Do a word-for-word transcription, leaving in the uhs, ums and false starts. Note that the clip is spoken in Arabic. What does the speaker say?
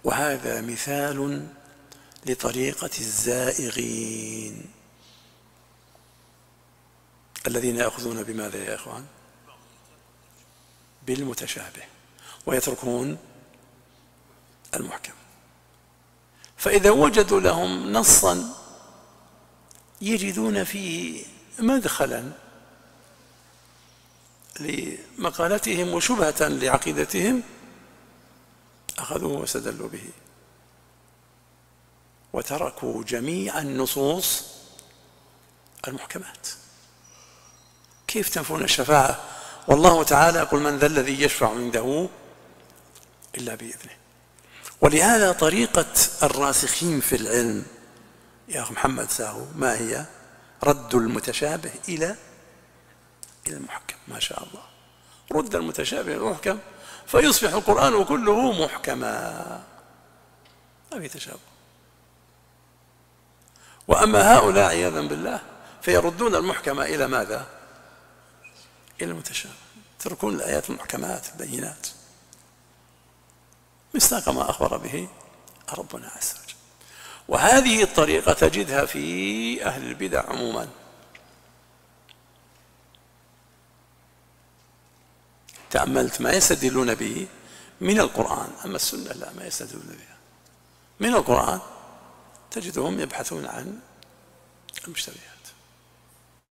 وهذا مثال لطريقة الزائغين الذين يأخذون بماذا يا إخوان؟ بالمتشابه ويتركون المحكم. فإذا وجدوا لهم نصا يجدون فيه مدخلا لمقالتهم وشبهة لعقيدتهم أخذوه واستدلوا به، وتركوا جميع النصوص المحكمات. كيف تنفون الشفاعة والله تعالى يقول من ذا الذي يشفع عنده إلا بإذنه؟ ولهذا طريقة الراسخين في العلم يا أخي محمد ساهو ما هي؟ رد المتشابه إلى إلى المحكم. ما شاء الله، رد المتشابه إلى المحكم فيصبح القرآن كله محكما، ما في تشابه. وأما هؤلاء عياذا بالله فيردون المحكمة إلى ماذا؟ إلى المتشابه، يتركون الآيات المحكمات البينات مصداق ما أخبر به ربنا عز وجل. وهذه الطريقة تجدها في أهل البدع عموما. تأملت ما يستدلون به من القرآن، أما السنة لا، ما يستدلون بها من القرآن تجدهم يبحثون عن المشتبهات.